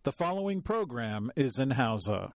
The following program is in Hausa.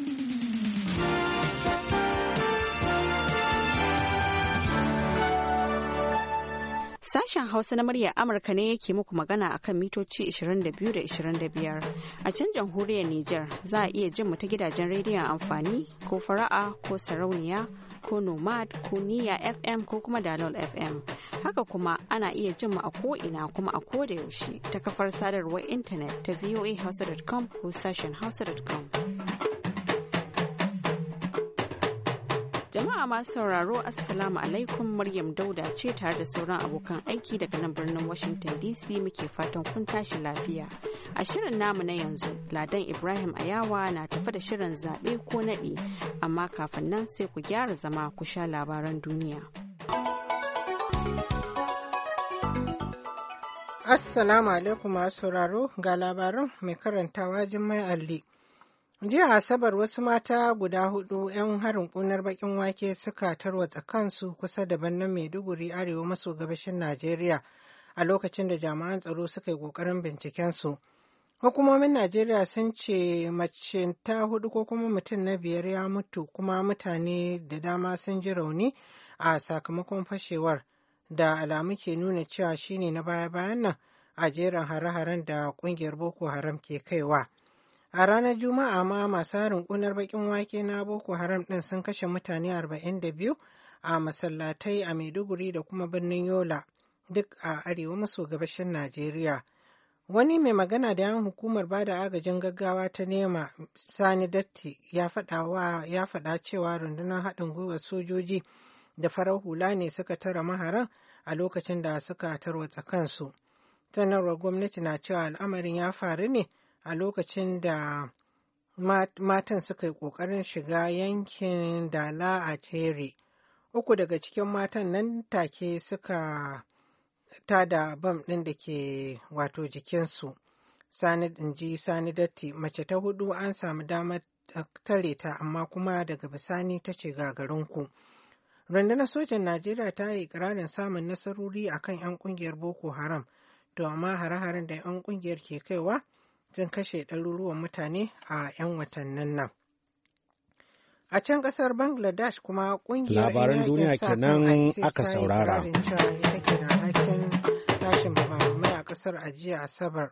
Sashen Hausa na muryar Amurka ne yake muku magana akan mitoci 22 da 25. A can jamhuriyar Nijar za a iya jin mu ta gidajen rediyon amfani ko fara'a ko sarauniya ko nomad ko niya FM ko kuma dalol FM. Haka kuma ana iya jin mu a ko'ina kuma a koda yaushe ta kafar sadarwar intanet ta voahausa.com ko sashen hausa.com. Jama'a masu sauraro Assalamu alaikum, Maryam Dauda ce tare da sauran abokan aiki daga nan birnin Washington DC muke fatan kun tashi lafiya. A shirin namu na yanzu, Ladan Ibrahim Ayawa na tafi da shirin zaɓe ko naɗi, amma kafin nan sai ku gyara zama ku sha labaran duniya. Assalamu alaikum masu sauraro, ga labaran mai karantawa Jummai Alli. Jiya Asabar wasu mata guda 4 'yan harin ƙunar baƙin wake suka tarwatsa kansu kusa da birnin Maiduguri arewa maso gabashin Najeriya a lokacin da jami'an tsaro suka yi ƙoƙarin bincikensu. Hukumomin Najeriya sun ce mace ta 4 ko kuma mutum na 5 ya mutu kuma mutane da dama sun ji rauni a sakamakon fashewar da alamu ke nuna cewa shine na baya-bayan nan a jerin hare-haren da ƙungiyar Boko Haram ke kaiwa. A ranar Juma'a ma masu harin ƙunar baƙin wake na Boko Haram ɗin sun kashe mutane 42 a masallatai a Maiduguri da kuma birnin Yola duk a arewa maso gabashin Najeriya. Wani mai magana da yan hukumar bada agajin gaggawa ta nema Sani Datti ya faɗa cewa rundunar haɗin gwiwar sojoji da farar hula ne suka tara maharan a lokacin da suka tarwatsa kansu. Sanarwar gwamnati na cewa al'amarin ya faru ne a lokacin da matan suka yi ƙoƙarin shiga yankin Dala a Tere. 3 daga cikin matan nan take suka tada bam ɗin da ke wato jikinsu. Sani Datti mace ta 4 an samu damar tare ta amma kuma daga bisani ta ce gagarinku. Rundunar sojan Najeriya ta yi ikirarin samun nasarori akan 'yan ƙungiyar Boko Haram, to amma hare-haren da 'yan ƙungiyar ke kaiwa sun kashe ɗaruruwan mutane a 'yan watannin nan. A can ƙasar Bangladesh kuma ƙungiyar labaran duniya kenan aka saurara. Ita ke da alhakin tashin bamamai a ƙasar a jiya Asabar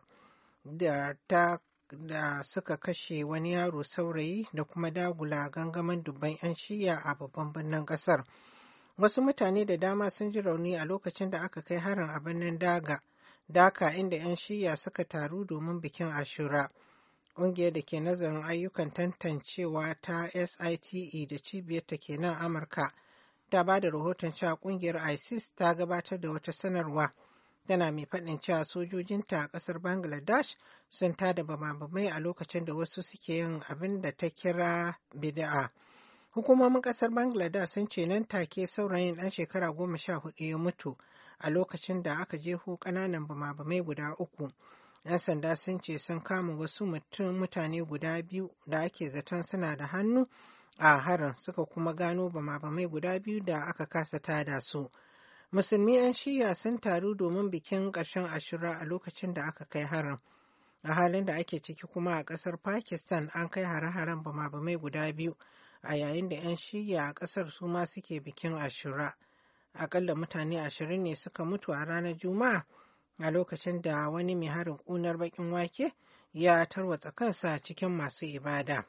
da suka kashe wani yaro saurayi da kuma dagula gangamin dubban 'yan shiya a babban birnin ƙasar. Wasu mutane da dama sun ji rauni a lokacin da aka kai harin a birnin Dhaka inda 'yan shiya suka taru domin bikin Ashura. Ƙungiyar da ke nazarin ayyukan tantancewa ta SITE da cibiyar ta ke nan Amurka ta ba da rahoton cewa ƙungiyar ISIS ta gabatar da wata sanarwa tana mai faɗin cewa sojojinta a ƙasar Bangladesh sun tada bama-bamai a lokacin da wasu suke yin abin da ta kira bid'a. Hukumomin ƙasar Bangladesh sun ce nan take saurayin ɗan shekara 14 ya mutu a lokacin da aka jeho ƙananan bama-bamai guda 3. 'Yan sanda sun ce sun kama wasu mutane guda 2 da ake zaton suna da hannu a harin, suka kuma gano bama-bamai guda 2 da aka kasa tada su. Musulmi 'yan shiya sun taru domin bikin ƙarshen Ashura a lokacin da aka kai harin. A halin da ake ciki kuma a ƙasar Pakistan an kai hare-haren bama-bamai guda 2 a yayin da 'yan shiya a ƙasar su ma suke bikin Ashura. Akalla mutane 20 ne suka mutu a ranar Juma'a a lokacin da wani mai harin ƙunar baƙin wake ya tarwatsa kansa cikin masu ibada.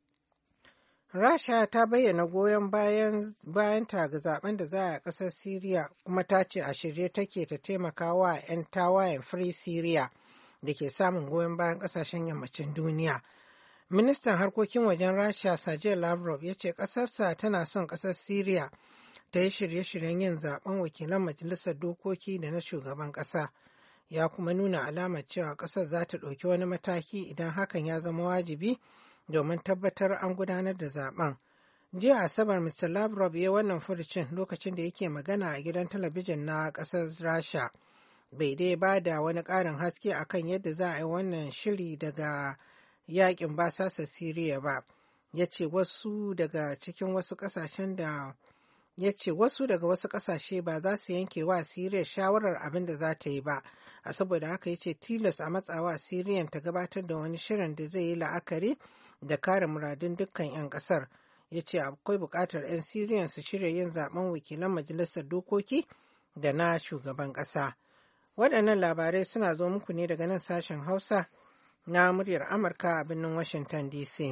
Rasha ta bayyana goyon bayan ta ga zaben da za a ƙasar Siriya kuma ta ce a shirye take ta taimaka wa 'yan tawayen Free Syria da ke samun goyon bayan ƙasashen yammacin duniya. Ministan harkokin wajen Rasha Sergei Lavrov ya ce ƙasarsa tana son ƙasar Siriya ta yi shirye-shiryen yin zaben wakilan majalisar dokoki da na shugaban ƙasa. Ya kuma nuna alamar cewa ƙasar za ta ɗauki wani mataki idan hakan ya zama wajibi domin tabbatar an gudanar da zaben. Jiya Asabar Mr. Lavrov ya wannan furucin lokacin da yake magana a gidan talabijin na ƙasar Rasha. Bai dai ba da wani ƙarin haske akan yadda za a yi wannan shiri daga yakin basasa Siriya ba. Ya ce wasu daga cikin wasu ƙasashen da ya ce wasu daga wasu ƙasashe ba za su yanke wa Siriya shawarar abin da za ta yi ba, a saboda haka ya ce tilas a matsawa Siriyan ta gabatar da wani shirin da zai yi la'akari da kare muradun dukkan 'yan ƙasar. Ya ce akwai buƙatar 'yan Siriyan su shirya yin zaben wakilan majalisar dokoki da na shugaban ƙasa. Waɗannan labarai suna zo muku ne daga nan sashen Hausa na muryar Amurka a birnin Washington DC.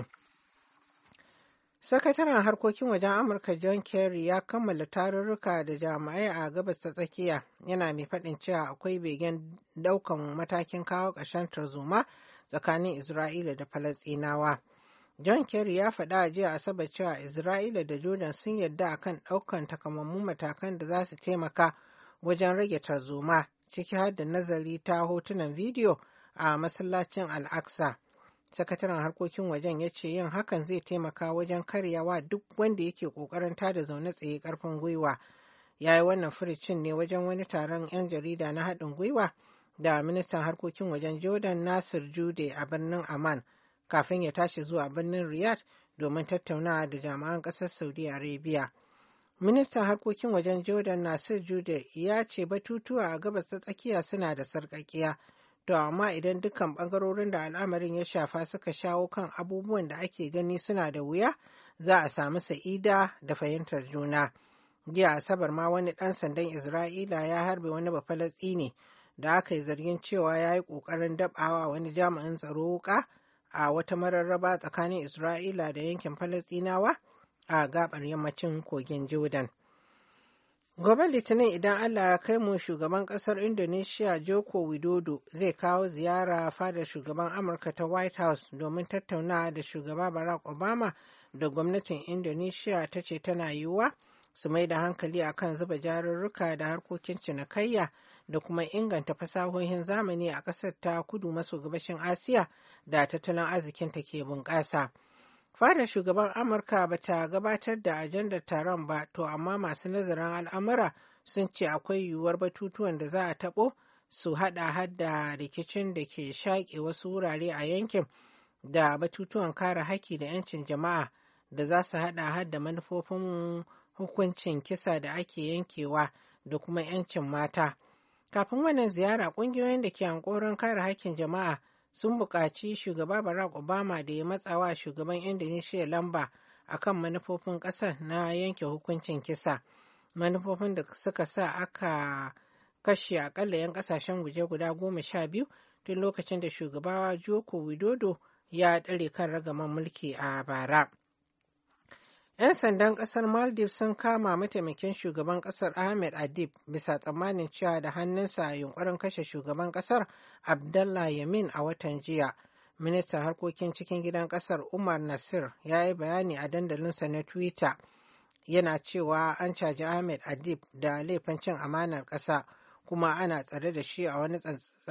Sakataren harkokin wajen Amurka John Kerry ya kammala tarurruka da jami'ai a gabas ta tsakiya, yana mai faɗin cewa akwai begen ɗaukan matakin kawo ƙarshen tarzoma tsakanin Isra'ila da Falasɗinawa. John Kerry ya faɗa a jiya Asabar cewa Isra'ila da Jordan sun yarda akan ɗaukan takamaiman matakan da za su taimaka wajen rage tarzoma, ciki har da nazari ta hotunan bidiyo a masallacin Al-Aqsa. Sakataren harkokin wajen ya ce yin hakan zai taimaka wajen karyawa duk wanda yake ƙoƙarin tada zaune tsaye ƙarfin gwiwa. Ya yi wannan furicin ne wajen wani taron 'yan jarida na haɗin gwiwa da ministan harkokin wajen Jordan Nasir Jude a birnin Amman, kafin ya tashi zuwa birnin Riyadh domin tattaunawa da jami'an ƙasar Saudi Arabia. Ministan harkokin wajen Jordan Nasir Jude ya ce batutuwa a gabas ta tsakiya suna da sarƙaƙiya, to amma idan dukkan ɓangarorin da al'amarin ya shafa suka shawo kan abubuwan da ake gani suna da wuya, za a samu sa'ida da fahimtar juna. Jiya Asabar ma wani ɗan sandan Isra'ila ya harbe wani Bafalasɗini da aka yi zargin cewa ya yi ƙoƙarin daɓawa wani jami'in tsaro wuƙa a wata mararraba tsakanin Isra'ila da yankin Falasɗinawa a gabar yammacin kogin Jordan. Gobe Litinin idan Allah ya kai mu, shugaban kasar Indonesia Joko Widodo zai kawo ziyara fadar shugaban Amurka ta White House domin tattaunawa da shugaba Barack Obama da gwamnatin Indonesia ta ce tana yiwuwa su mai da hankali akan zuba jarurruka da harkokin cinikayya da kuma inganta fasahohin zamani a ƙasar ta kudu maso gabashin Asiya da tattalin arzikinta ke bunƙasa. Fadar shugaban Amurka ba ta gabatar da ajandar taron ba, to amma masu nazarin al'amura sun ce akwai yiwuwar batutuwan da za a taɓo su haɗa hadda rikicin da ke shaƙe wasu wurare a yankin da batutuwan kare haƙƙi da 'yancin jama'a da za su haɗa hadda manufofin hukuncin kisa da ake yankewa da kuma 'yancin mata. Kafin wannan ziyara, ƙungiyoyin da ke hankoron kare haƙƙin jama'a sun buƙaci shugaba Barack Obama da ya matsawa shugaban Indonesia lamba akan manufofin ƙasar na yanke hukuncin kisa. Manufofin da suka sa aka kashe akalla 'yan ƙasashen waje guda 12 tun lokacin da shugaba Joko Widodo ya ɗare kan ragaman mulki a bara. 'Yan sandan ƙasar Maldives sun kama mataimakin shugaban ƙasar Ahmed Adib bisa tsammanin cewa da hannunsa a yunkurin kashe shugaban ƙasar Abdallah Yamin a watan jiya. Ministan harkokin cikin gidan ƙasar Umar Nasir ya yi bayani a dandalinsa na Twitter, yana cewa an caji Ahmed Adib da laifin cin amanar ƙasa, kuma ana tsare da shi a wani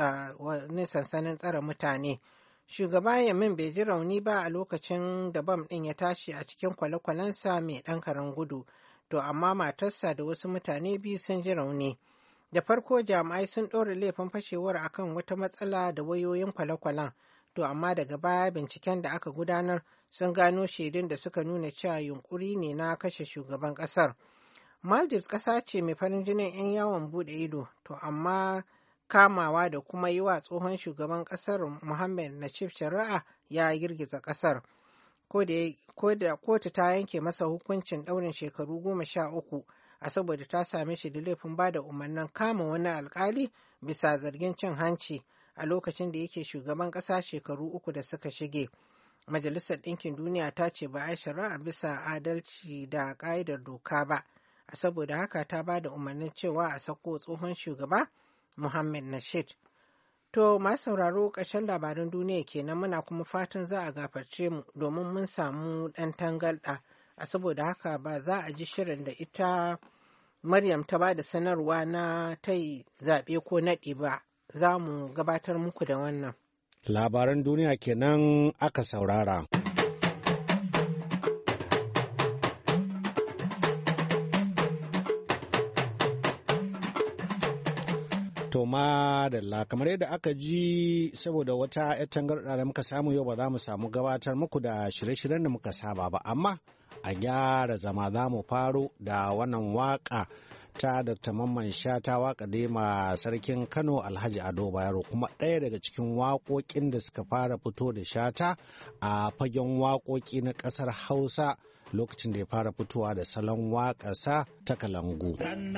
sansanin tsare mutane. Shugaba Yamin bai ji rauni ba a lokacin da bam ɗin ya tashi a cikin kwale-kwalensa mai ɗan karen gudu, to amma matarsa da wasu mutane biyu sun ji rauni. Da farko jami'ai sun ɗora laifin fashewar akan wata matsala da wayoyin kwale-kwalen, to amma daga baya binciken da aka gudanar sun gano shaidun da suka nuna cewa yunkuri ne na kashe shugaban ƙasar. Maldives ƙasa ce mai farin jinin 'yan yawon buɗe ido, to amma kamawa da kuma yi wa tsohon shugaban kasar Mohammed Nashif shari'a ya girgiza kasar. Ko da kotu ta yanke masa hukuncin ɗaurin shekaru 13 a saboda ta same shi da laifin ba da umarnin kama wani alkali bisa zargin cin hanci a lokacin da yake shugaban ƙasa shekaru 3 da suka shige. Majalisar Ɗinkin Duniya ta ce ba a shari'a bisa adalci da ƙa'idar doka ba, a saboda haka ta ba da umarnin cewa a sako tsohon shugaba Mohammed Nasheed. To, masu sauraro ƙarshen labaran duniya kenan, muna kuma fatan za a gafarce mu domin mun samu ɗan tangarɗa, a saboda haka ba za a ji shirin da ita Maryam ta ba da sanarwa na ta yi zaɓe ko naɗi ba, za mu gabatar muku da wannan. Labaran duniya kenan aka saurara. To madalla, kamar yadda aka ji, saboda wata 'yar tangarɗa da muka samu yau ba za mu samu gabatar muku da shirye-shiryen da muka saba ba, amma a gyara zama. Za mu faro da wannan waka ta Dr. Mamman Shata, waka ma sarkin Kano Alhaji Ado Bayero, kuma ɗaya daga cikin waƙoƙin da suka fara fito da Shata a fagen waƙoƙi na ƙasar Hausa lokacin da ya fara fitowa da salon waƙarsa ta kalangu.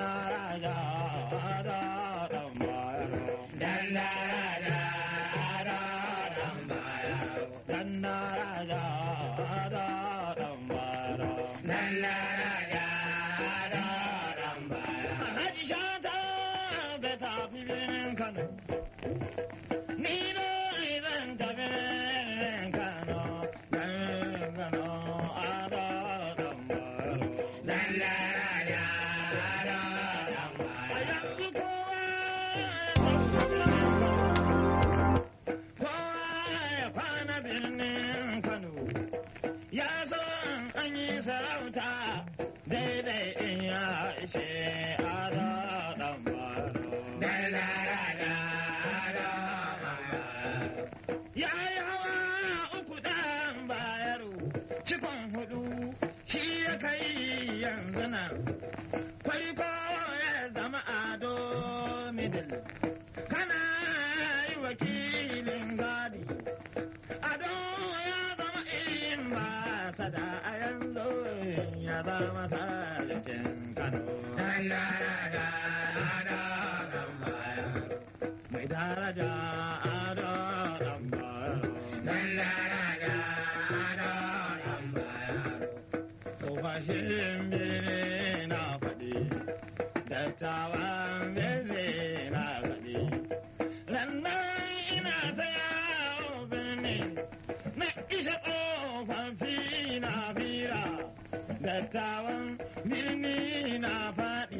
Dattawan birni na faɗi,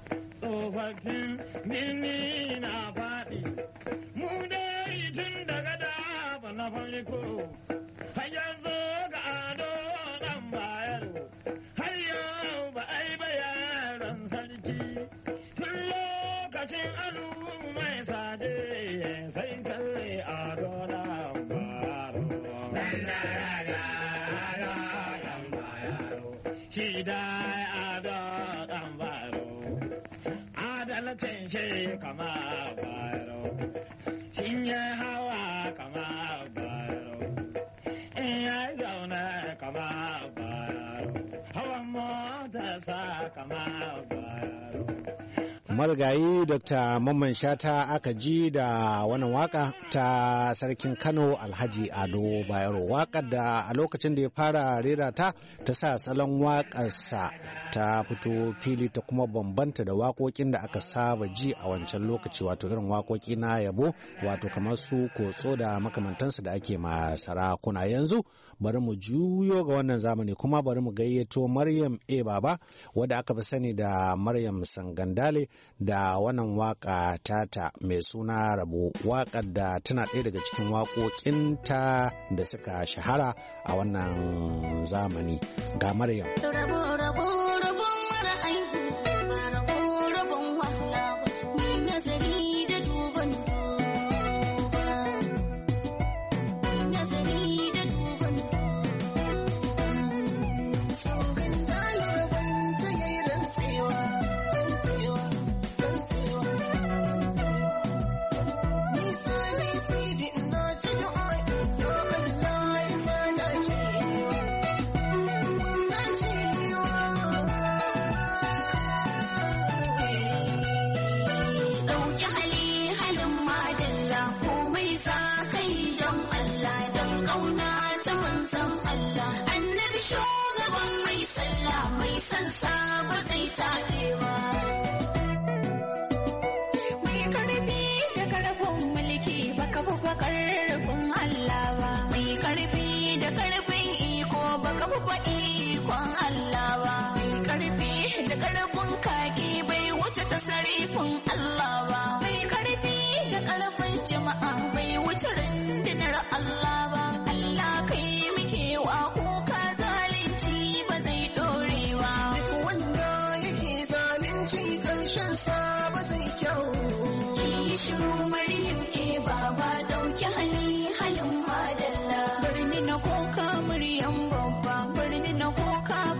tsofaffin birni na faɗi, mu dai tun daga da na farko, har yanzu ga Ado ɗan Bayero, har yau ba ai ba yaran sarki, tun lokacin Alu mai sade sai kai Ado ɗan Bayero. Shi dai Ado ɗan Bayero, adalcin shi kama Bayero, shin ya hawa kama Bayero, in ya zauna kama Bayero, hawan motarsa kama Bayero. Marigayi Dr. Mamman Shata aka ji da wannan waka ta sarkin Kano Alhaji Ado Bayero, wakar da a lokacin da ya fara rera ta sa salon wakarsa ta fito fili ta kuma bambanta da waƙoƙin da aka saba ji a wancan lokaci, wato irin waƙoƙi na yabo, wato kamar su kotso da makamantansu da ake ma sarakuna. Yanzu bari mu juyo ga wannan zamani kuma bari mu gayyato Maryam Baba, wadda aka fi sani da Maryam Sangandale, da wannan waka tata mai suna Rabo, wakar da tana ɗaya daga cikin waƙoƙinta da suka shahara a wannan zamani. Ga Maryam. Sarifin Allah ba mai karfi da karfin jama'a bai wuce rundunar Allah ba. Allah kai muke wa kuka zalunci ba zai dore ba. Duk wanda yake zalunci karshen sa ba zai kyau. Ki shiru Maryam Baba, dauki halin madalla. Birni na koka Maryam babba, birni na koka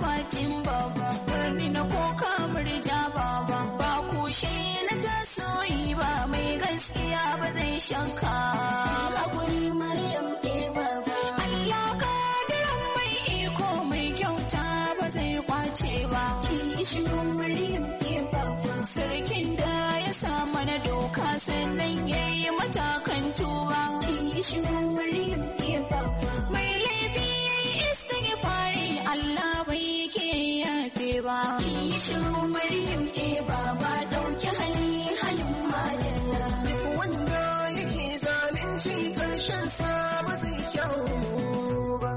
zai shakka ba. Hakuri Maryam baba. Allah kadiran mai iko mai kyauta ba zai kwace ba. Ki shiru Maryam baba. Sarkin da ya sa mana doka sannan yayi matakan tuba. Ki shiru Maryam baba. Mai laifi yayi istighfari Allah bai ke yafe ba. Ki shiru Maryam baba dauki halin malalla. Duk wanda yake zalunci karshen sa ba zai kyau ba.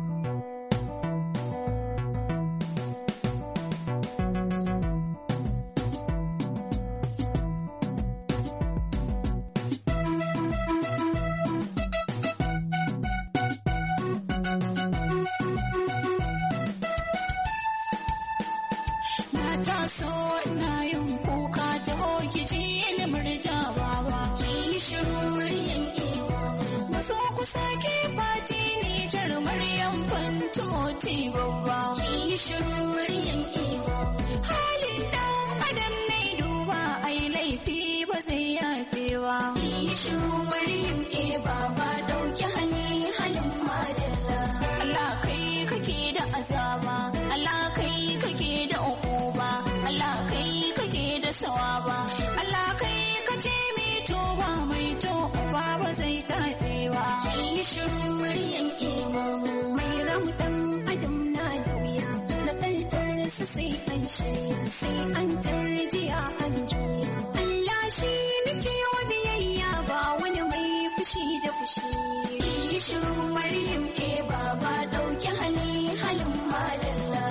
So ina yin kuka ta hoki ji ni murja baba. Ki shiru Maryam baba. Maso ku sake fati ni jar Maryam fantomoti babba. Ki shiru Maryam baba. Halin dan adam ne duba ai laifi ba zai yafe ba. Ki shiru Maryam baba dauki halin madalla. Allah kai kake da azaba. Allah kai kake da uquba. Allah kai kake da sawaba. Allah kai kace mai toba mai toba ba zai taɓe ba. Ki shiru Maryam baba. Mai rautan adam na da wuya. Na kaltar su sai an shirya sai an tarjiya an juya. Allah shi muke wa biyayya ba wani mai fushi da fushi. Ki shiru Maryam baba dauki halin madalla.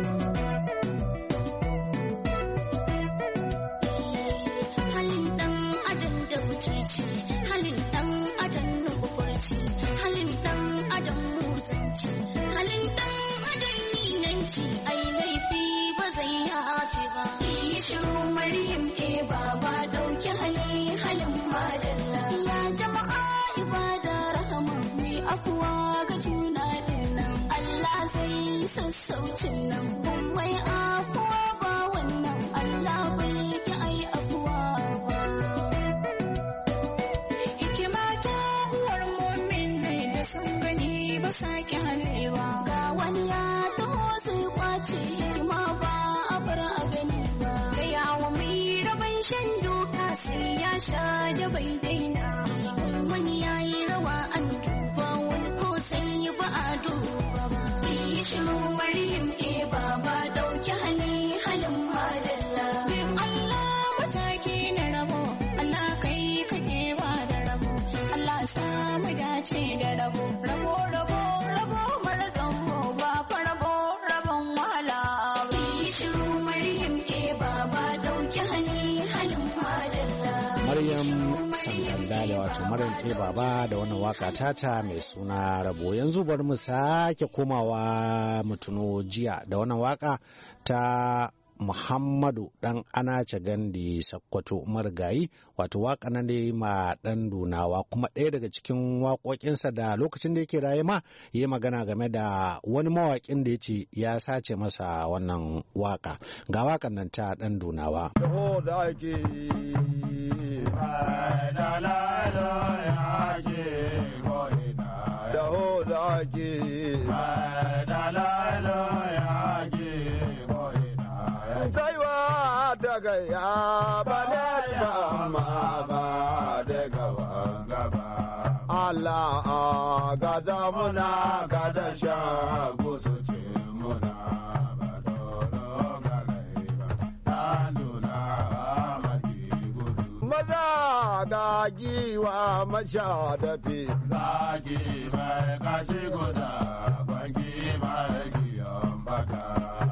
Halin dan adam da mutunci, halin dan adam na kukurci, halin dan adam musanci, halin dan adam ninanci, ai laifi ba zai yafe ba. Ki shiru Maryam baba dauki halin madalla. Ya jama'a ibada rahama mai afuwa ga juna dinnan. Allah zai sassaucin nan kun mai afuwa ba wannan Allah bai ki ai afuwa ba. Hikima ta uwar mumin ne da sun gani ba sake halewa. Ga wani ya taho zai kwace hikima ba a bar a gani ba. Ga yawo mai rabon shan doka sai ya sha da bai daina. Wani ya yi rawa an duba wani ko sai ba a duba ba. Ki shiru Maryam baba dauki halin madalla. Bin Allah mataki na rabo. Allah kai kake ba da rabo. Allah samu dace da rabo. Rabo mara zambo ba fa rabon wahala. Ki shiru Maryam baba dauki halin madalla. Maryam Sangandale wato Maryam baba da wannan waka tata mai suna rabo. Yanzu bari mu sake komawa mu tuno jiya da wannan waka ta Muhammadu dan Anace Gandi Sakkwato marigayi, wato waka nan ne ma dan Dunawa, kuma ɗaya daga cikin waƙoƙinsa da lokacin da yake raye ma yi magana game da wani mawaƙin da ya ce ya sace masa wannan waka. Ga wakan nan ta dan Dunawa. Saiwa daga ya balar ba ma ba daga gaba. Allah ga damuna ga da shago su ce muna ba doro ga laiba. Tanduna maki gudu. Maza ga giwa masha dafi. Zagi mai kashi guda kwanki mai giyan baka.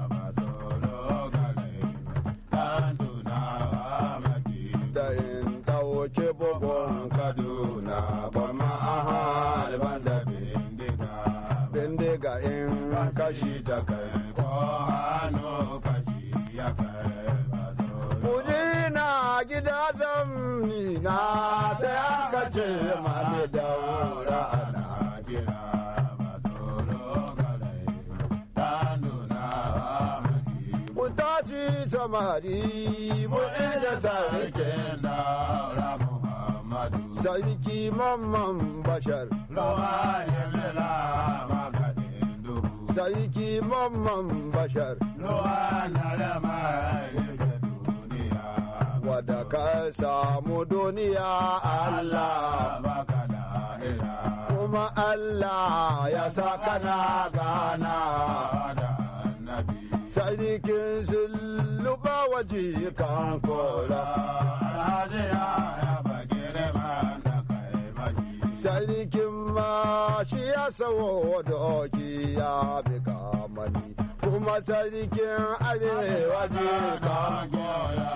Ke bugun Kaduna ba ma halban da bindiga in kashi ta kai ko hannu kashi ya kai ba Kuji na gida zamni na sai aka ce mani daura ana kira ba tsoro galai ta nuna maki. Ku tashi samari mu inda sarkin daura Muhammadu. sarki mamman bashar Ruwa ya bila maganin duhu. sarki mamman bashar Ruwa na da mai duniya. wadda ka samu duniya Allah baka lahira. kuma Allah ya sa kana gana Da annabi. sarkin sulluba waje kan kola Alhaji ya bagire man da kai mashi. sarkin ma shi ya sawo doki ya bi kamani kuma sarkin arewa je kan kola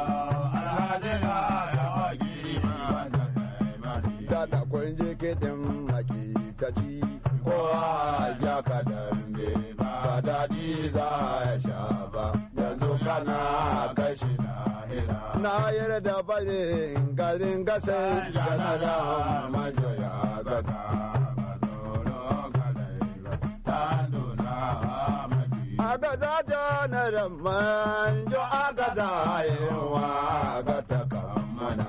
da kun ji kiɗin makitaci kowa ya ka dambe ba daɗi za ya sha ba yanzu kana kashi na yarda bane garin gasa yana da majo ya gaka agada janar manjo agada yawa gata kamana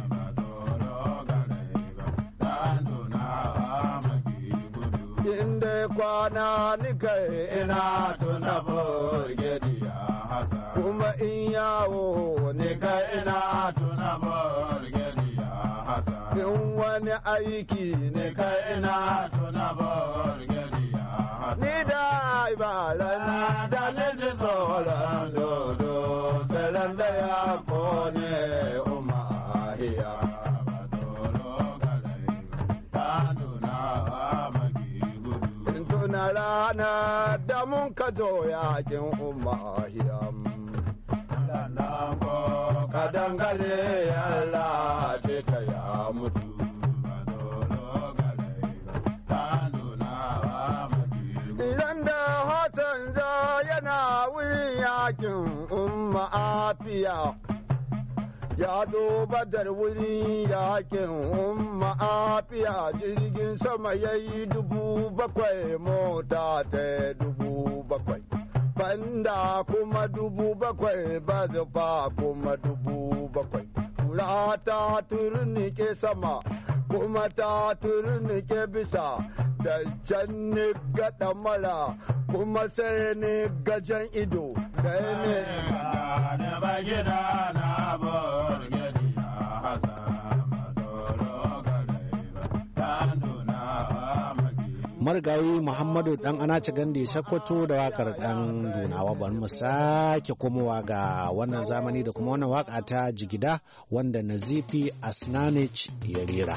inda kwana nika ina tuna burgediya kuma in yawo nika ina tuna burgediya in wani aiki nika ina tuna burgediya ni da ibalan da liji tsoron dodo tsaron da ya kone umahiya na rana da mun ka zo yakin umahiyam ka dangane yalla ce ta ya mutu idan da hoton za yana wurin yakin umma afiya ya zo badar wurin yakin umma afiya jirgin sama ya yi 7,000 mota ta 7,000 banda kuma 7,000 ba zufa kuma 7,000 kura ta turnike sama kuma ta turnike bisa da can ni gaɗa mala kuma sai ni gajen ido sai ne marigayi Muhammadu dan Anace Gandi Sakkwato da wakar dan Dunawa. Bari mu sake komowa ga wannan zamani da kuma wannan waka ta Jigida wanda Nazifi Asnanich ya rera.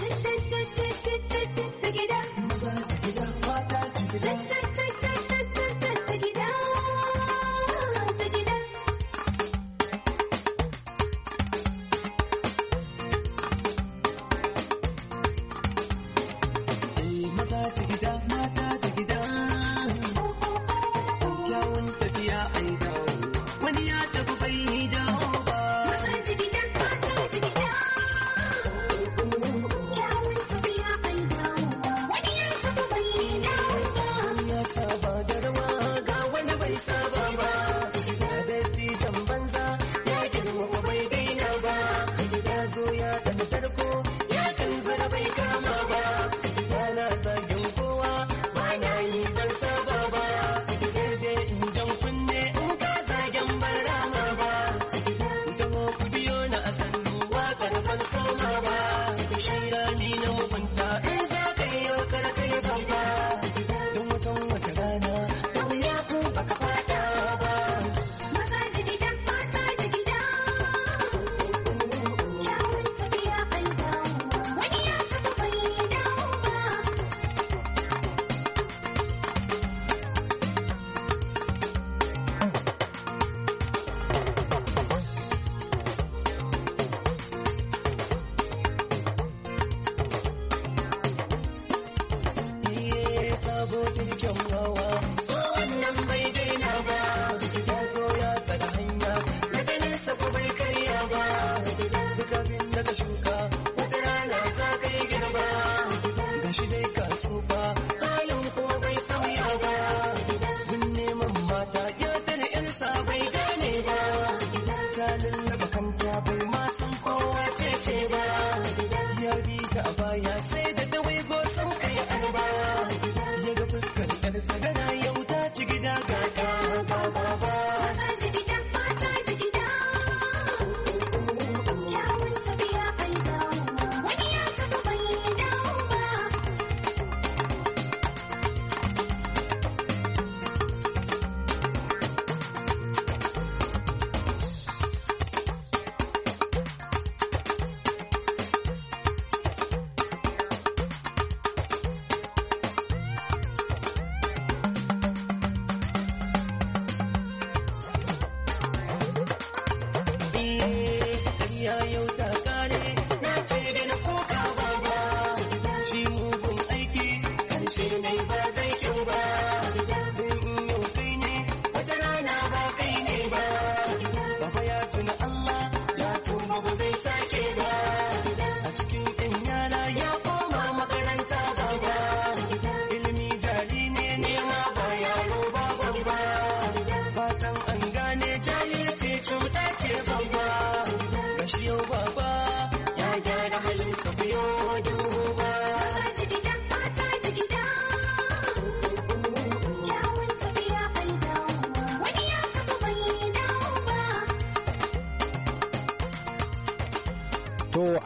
Bai ma san kowa ce ba, ya bi ka ba.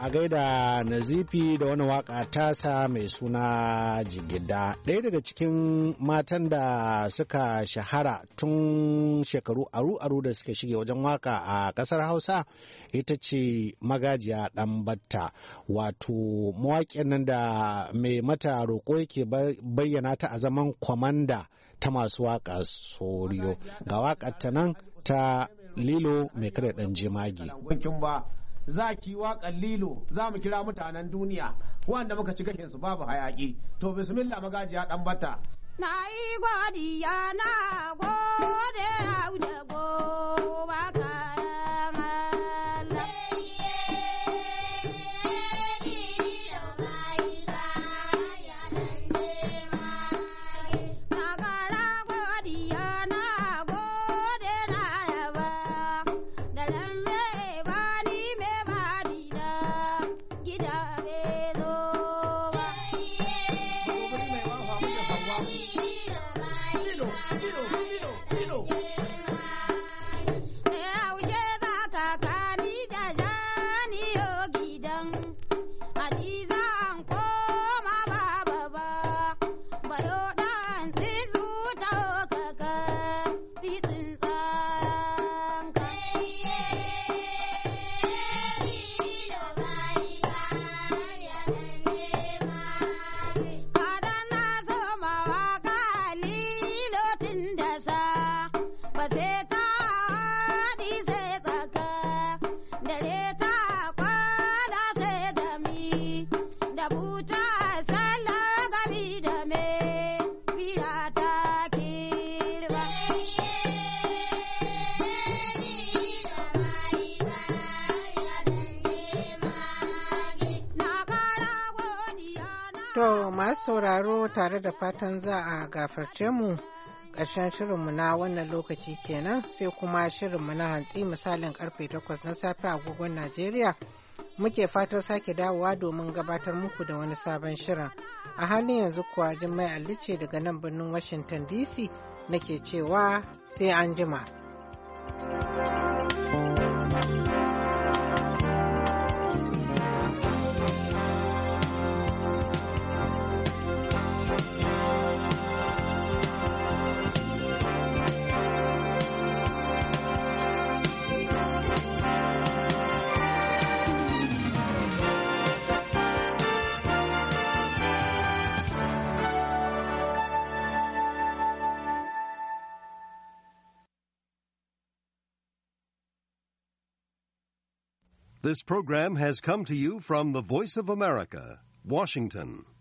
a gaida Nazifi da wani waka tasa mai suna Jigida. Ɗaya daga cikin matan da suka shahara tun shekaru aru-aru da suka shige wajen waka a ƙasar Hausa ita ce Magajiya Ɗanbatta, wato mawaƙin nan da mai mata roƙo yake bayyana ta a zaman kwamanda ta masu waka soriyo. Ga wakar ta nan ta Lilo mai kada ɗan jemagi. Za ki waƙar Lilo za mu kira mutanen duniya wanda muka ci gashinsu babu hayaƙi. To bismillah Magajiya Ɗanbatta. Na yi godiya na gode hau da gobe kayan Allah. Na kara godiya na gode na yaba da lambe bani me bani da gida bezo ba. Yaushe za ka kani da janiyo gidan Hadiza an koma baba ba, bayo ɗan tsinsu ta kaka fitsin tsanka. Kada na so mawaka Lilo tun da sa, ba sai ta haɗi sai tsaka, dare ta kwana sai da mi, da buta sallah gami da me, fira ta kirba. Na kara godiya na To masu sauraro tare da fatan za a gafarce mu ƙarshen shirinmu na wannan lokaci kenan sai kuma shirinmu na hantsi misalin karfe 8 na safe agogon Najeriya muke fatan sake dawowa domin gabatar muku da wani sabon shirin. A halin yanzu kuwa Jummai Ali ce daga nan birnin Washington DC nake cewa sai an jima. This program has come to you from the Voice of America, Washington.